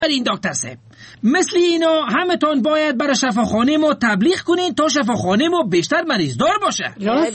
این دکتر صاحب، مثل اینا همتون باید برای شفاخانه ما تبلیغ کنین تا شفاخانه ما بیشتر مریض دار باشه.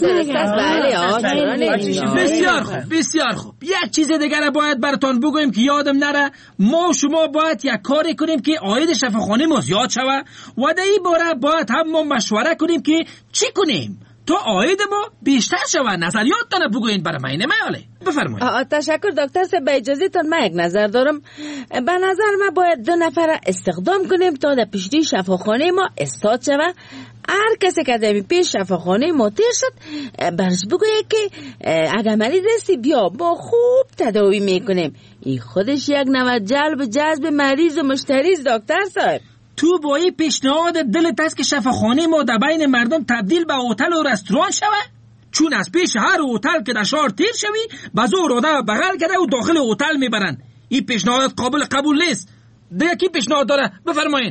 بسیار خوب، بسیار خوب. یک چیز دیگر باید براتون بگویم که یادم نره. ما و شما باید یک کاری کنیم که عاید شفاخانه ما زیاد شوه و در این باره باید هم ما مشوره کنیم که چی کنیم تا عاید ما بیشتر شوه. نظریاتتان بگوین برای من نمیاله. بفرمایید. تشکر دکتر صاحب. به اجازهتون من یک نظر دارم. به نظر من باید 2 نفر استخدام کنیم تا در پیشروی شفاخانه ما استاد شوه. هر کسی که در پیش شفاخانه ما تیر شد برش بگویه که اگر مریض هستی بیا با خوب تداوی میکنیم. این خودش یک نوع جذب مریض و مشتری است دکتر صاحب. تو با این پیشنهاد دلت است که شفاخانه ما در بین مردم تبدیل به هتل و رستوران شوه؟ چون از پیش هر هتل که در شهر تیر شوی با زور آدم بغل کرده و داخل هتل میبرن. این پیشنهاد قابل قبول نیست. دیگه کی پیشنهاد داره؟ بفرمایین.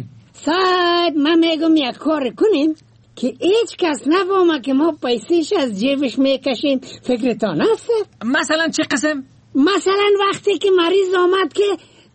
صاحب من میگم یک کار کنیم که هیچ کس نفهمه که ما پیسیش از جیبش میکشیم. فکرتان هست؟ مثلا چه قسم؟ مثلا وقتی که مریض آمد که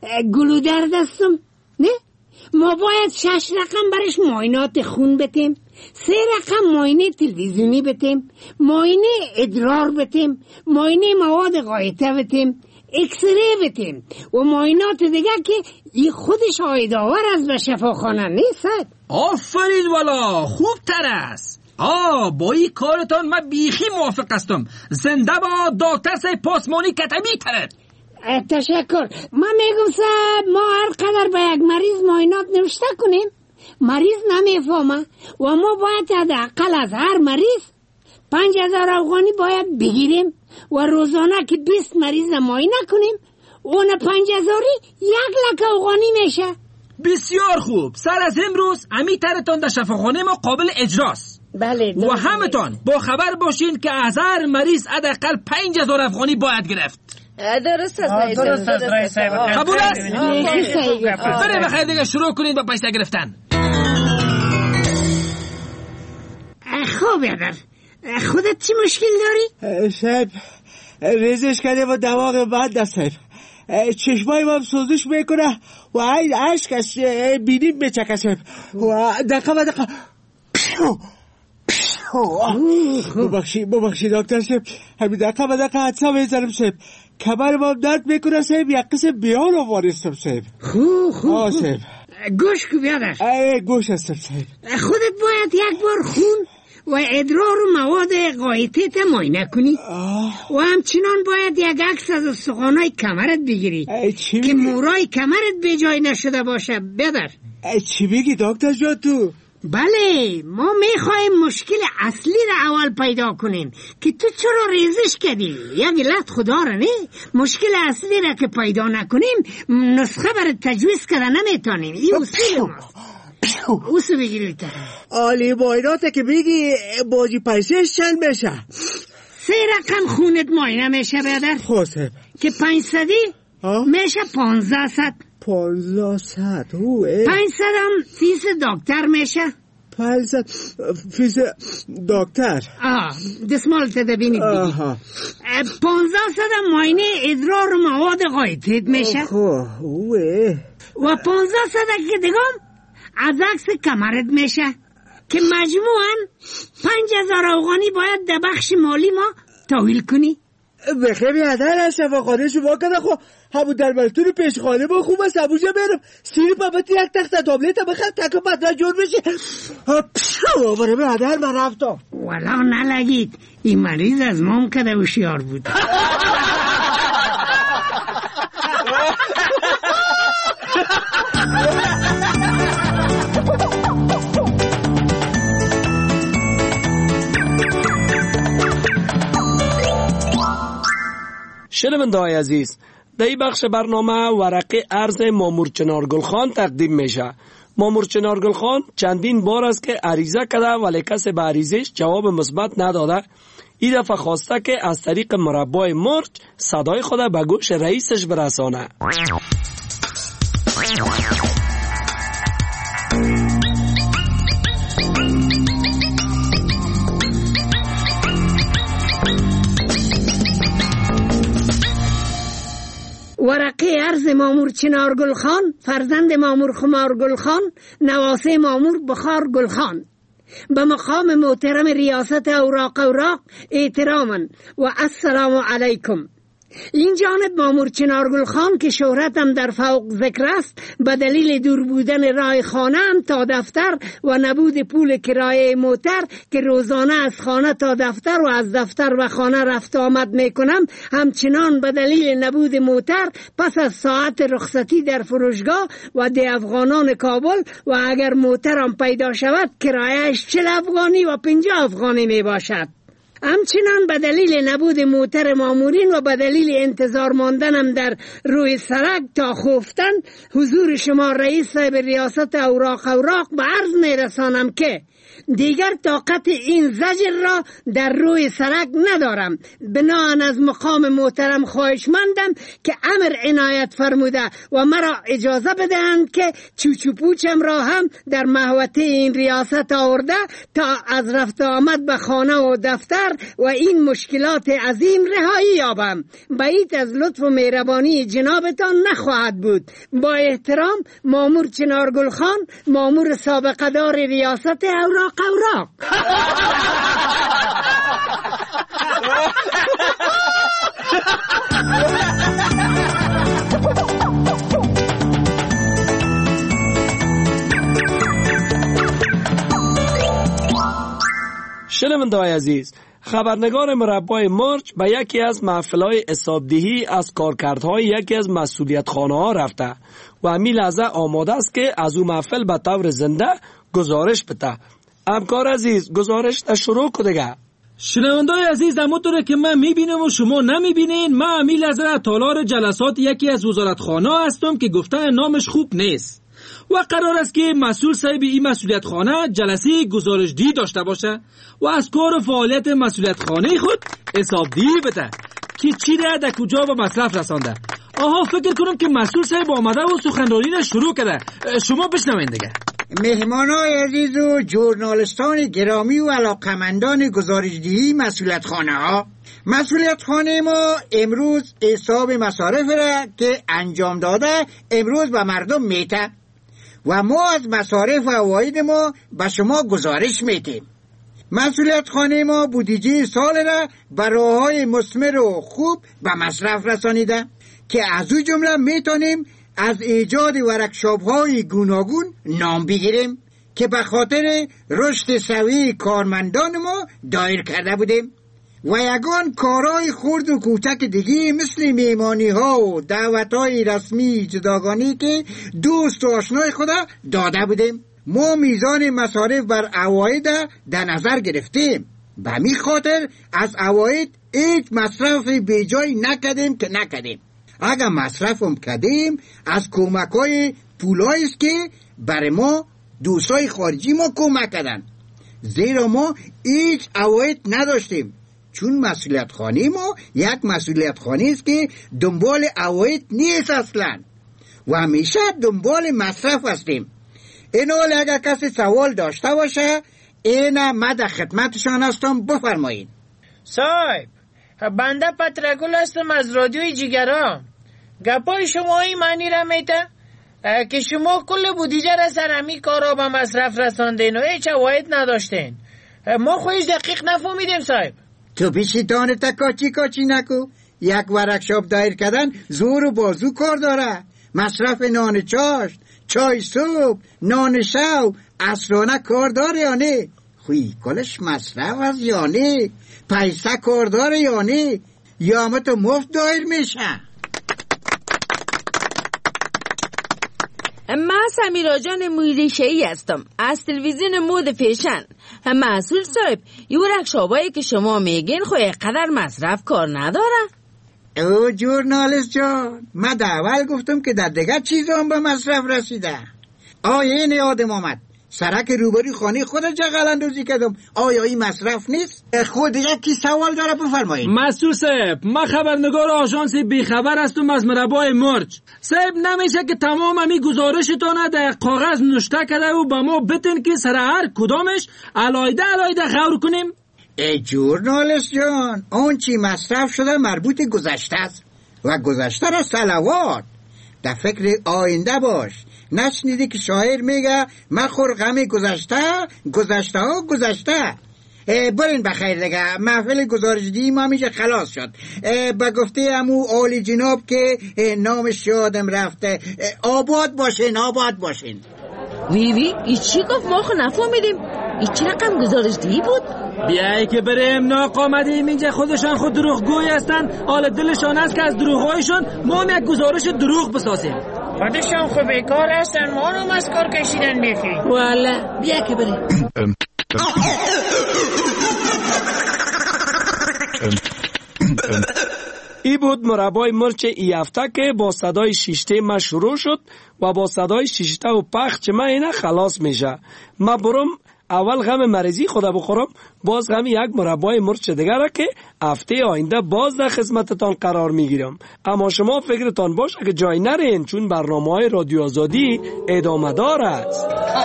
گلودر دستم، نه؟ ما باید 6 رقم برش معاینات خون بتیم، 3 رقم معاینه تلویزیونی بتیم، معاینه ادرار بتیم، معاینه مواد غایطه بتیم، اکسره بتیم و معاینات دیگه که این خودش عایدآور از به شفاخانه نیست. آفرین والا، خوب تر است. با این کارتان من بیخی موافق هستم. زنده با دکتر صاحب پاسمانی کتبی طرف. تشکر. من میگم صاحب ما هر قدر به یک مریض معاینات نوشته کنیم مریض نمیفهمه و ما باید حداقل از هر مریض 5000 افغانی باید بگیریم و روزانه که 20 مریض معاینه کنیم اون 5000 1 لک افغانی میشه. بسیار خوب. سر از امروز امی ترتان در شفاخانه ما قابل اجراست. بله. و همتان با خبر باشین که از هر مریض حداقل 5000 افغانی باید گرفت. درست است رئیس صاحب. قبول است؟ بره بخیر دیگه شروع کنید با پیسه گرفتن. خوب یادر خودت چی مشکل داری؟ صاحب ریزش کرده و دماغ بند است صاحب. چشمای من سوزش میکنه و این عشق از بینیم میچکه صاحب و دقیقه ببخشید دکتر صاحب. همین دقیقه حدثه میزنم صاحب. کمر من درد میکنه صاحب. یک قسم بیان رو وارستم صاحب. خوب صاحب. گوش کو بیادر. گوش هستم صاحب. خودت باید یک بار خون و ادرار و مواد غایطه تا معاینه کنی و همچنان باید یک عکس از استخوانای کمرت بگیری که مورای کمرت به جای نشده باشه. بیادر چی بگی دکتر جان تو؟ بله ما میخوایم مشکل اصلی را اول پیدا کنیم که تو چرا ریزش کردی. یک علت خدا را نه. مشکل اصلی را که پیدا نکنیم نسخه برای تجویز کردن نمیتونیم. این اصول ماست. اصول بگیری تا عالی معایناته که بگی باجی پیسهش چند میشه؟ 3 رقم خونت معاینه میشه برادر. خوصب که 500 میشه 1500. 1500 500 هم فیس دکتر میشه. 500 فیس دکتر دسمال تدبینی بگی. 1500 هم معاینه ادرار و مواد غایطه میشه. و 1500 که دیگم از عکس کمرت میشه که مجموعاً 5000 افغانی باید در بخش مالی ما تحویل کنی. بخیر بیادر از شفاخانه شما کنه. خب همون در ملتون پیشخانه با خوب است. همونجا برم سیر بابت یک تخت تابلت بخیر تک و بدن جور بشه. بره بیادر من رفتم. والا نلگید این مریض از مام کده هوشیار بود. شنونده‌های عزیز، در این بخش برنامه ورقه عرض مامور چنار گلخان تقدیم میشه. مامور چنار گلخان چندین بار است که عریضه کرده ولی کسی به عریضش جواب مثبت نداده. این دفعه خواسته که از طریق مربای مرچ صدای خود به گوش رئیسش برسانه. ورقه ورقه عرض مامور چنار گلخان، فرزند مامور خمار گلخان، نواسه مامور بخار گلخان. به مقام محترم ریاست اوراق احتراما و السلام علیکم. این جانب مامور چنارگل خان که شهرتم در فوق ذکر است، به دلیل دور بودن راه خانه‌ام تا دفتر و نبود پول کرایه موتر که روزانه از خانه تا دفتر و از دفتر و خانه رفت آمد میکنم، همچنان به دلیل نبود موتر پس از ساعت رخصتی در فروشگاه و ده افغانان کابل و اگر موترم پیدا شود کرایهش 40 افغانی و 50 افغانی می باشد. همچنان به دلیل نبود موتر مامورین و به دلیل انتظار ماندنم در روی سرک تا خفتن، حضور شما رئیس صاحب ریاست اوراق به عرض میرسانم که دیگر طاقت این زجر را در روی سرک ندارم. بناهن از مقام محترم خواهشمندم که امر عنایت فرموده و مرا اجازه بدهند که چوچو پوچم را هم در محوطه این ریاست آورده تا از رفت آمد به خانه و دفتر و این مشکلات عظیم رهایی یابم. بعید از لطف و مهربانی جنابتان نخواهد بود. با احترام، مامور چنارگل خان، مامور سابقه دار ریاست اوراق. شنونده‌های عزیز، خبرنگار مربع مرج به یکی از محفل‌های حسابدهی از کارکردهای یکی از مسئولیتخانه‌ها رفته و همین لحظه آماده است که از او محفل به طور زنده گزارش بده. همکار عزیز، گزارش تا شروع کنه. شنونده‌های عزیز، همونطوره که من میبینم و شما نمیبینین، من همین لحظه تالار جلسات یکی از وزارتخانه هستم که گفتن نامش خوب نیست و قرار است که مسئول صاحب این مسئولیتخانه جلسه گزارشدهی داشته باشه و از کار و فعالیت مسئولیتخانه خود حسابدهی بده که چی را در کجا به مصرف رسانده. آها، فکر کنم که مسئول صاحب آمده و سخنرانی را شروع کرده. شما بشنوین دیگه. مهمانای عزیز و ژورنالیستان گرامی و علاقمندان گزارشدهی مسئولیتخانه ها، مسئولیتخانه ما امروز حساب مصارف را که انجام داده امروز به مردم میته و ما از مصارف و عواید ما به شما گزارش میتیم. مسئولیتخانه ما بودجه سال را به راه‌های مثمر و خوب به مصرف رسانیده که از او جمله میتونیم از ایجاد ورکشاپ‌های گوناگون نام بگیریم که به خاطر رشد سوی کارمندان ما دایر کرده بودیم و یگان کارهای خرد و کوچک دیگه مثل میمانی‌ها و دعوت‌های رسمی جداگانه که دوست و آشنای خدا داده بودیم. ما میزان مصارف بر عواید در نظر گرفتیم، به همین خاطر از عواید هیچ مصرف بیجای نکردیم که نکردیم. اگر مصرف هم کردیم از کمک‌های پولایی است که برای ما دوستای خارجی ما کمک کردن، زیرا ما هیچ عواید نداشتیم، چون مسئولیت خانه ما یک مسئولیت است که دنبال عواید نیست اصلا و همیشه دنبال مصرف هستیم. این حال اگر کسی سوال داشته باشه این من در خدمتشان هستم، بفرمایید. صاحب، بنده پترگل هستم از رادیوی جیگرا. گپای شما این معنی را میته که شما کل بودجه را سر همی کارا به مصرف رساندین و هیچ عواید نداشتین. ما خودش دقیق نفهمیدیم صاحب. تو پیشیتان تا کاچی نکو. یک ورکشاپ دایر کردن زور و بازو کار داره. مصرف نان چاشت، چای صبح، نان شب اصلانه کار داره یا نه؟ خوی کلش مصرف از یا نه؟ پیسه کار داره یا نه؟ یا همه تو مفت دایر میشه؟ من سمیرا جان مویریشه‌ای هستم از تلویزیون مود فیشن. مسئول صاحب، یه ورکشاپایی که شما میگین خو قدر مصرف کار نداره؟ او ژورنالیست جان، من در اول گفتم که در دیگه چیز هم به مصرف رسیده. این یادم آمد سرک روبروی خانه خود جغل اندازی کردم. آیا این مصرف نیست؟ خود یکی سوال داره، بفرمایید. مسئول صاحب، من خبرنگار آژانس بیخبر هستم از مربع مرج. صاحب، نمیشه که تمام همی گزارشتانه در کاغذ نوشته کرده و با ما بتن که سر هر کدامش علایده غور کنیم؟ ای ژورنالیست جان، اون چی مصرف شده مربوط گذشته است. و گذشته را صلوات. در فکر آینده باش. نشنیدی که شاعر میگه مخور غم گذشته، گذشته ها گذشته. برین بخیر دیگه، محفل گزارشدهی ما میشه خلاص شد. به گفته امو عالی جناب که نامش یادم رفته، آباد باشین آباد باشین. وی ای چی گفت؟ ما خو نفهمیدیم. ای چی رقم گزارشدهی بود؟ بیایی که بریم ناق آمدیم اینجا، خودشان خود دروغ گوی هستن. حال دلشان است که از دروغهایشان ما هم یک گزارش دروغ بسازیم. خودشان خود بیکار هستن، ما رو از کار کشیدن بیخی. والا بیا که بریم. ای بود مربای مرچ ای هفته که با صدای شیشته ما شروع شد و با صدای شیشته و پخش ما اینا خلاص میشه. ما برم اول غم مریضی خدا بخورم، باز غم یک مربای مرچ دیگر را که هفته آینده باز در خدمتتان قرار میگیرم. اما شما فکرتان باشه که جای نرین، چون برنامه‌های رادیو آزادی ادامه دار است.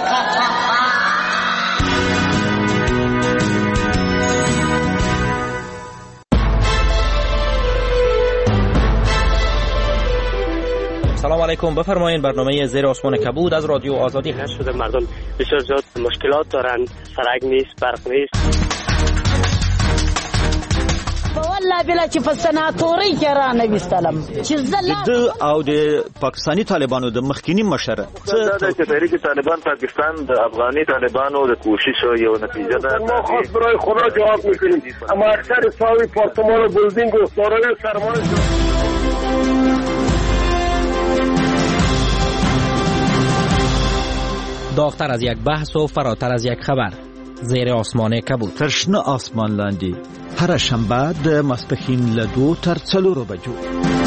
سلام علیکم، بفرمایید. برنامه زیر آسمان کبود از رادیو آزادی هست. شده مردم بسیار زیاد مشکلات دارن، سرک نیست، برق نیست. والله بلا چې په سناتوري کې را نویستلم چې د او د پاکستانی طالبانو د مخکینی مشر څه چې تحریک طالبان پاکستان د افغاني طالبانو د کوشش یو نتیجه ده. ما خاص برای خدا جواب میکنیم، اما اکثر ساوی پارتمان و بلدینگ و دارای سرمایه داغتر از یک بحث و فراتر از یک خبر. زیر آسمان کبود. ترشنه آسمان لاندی هر شنبه د ماسپښین له 2 تر 4 بجو.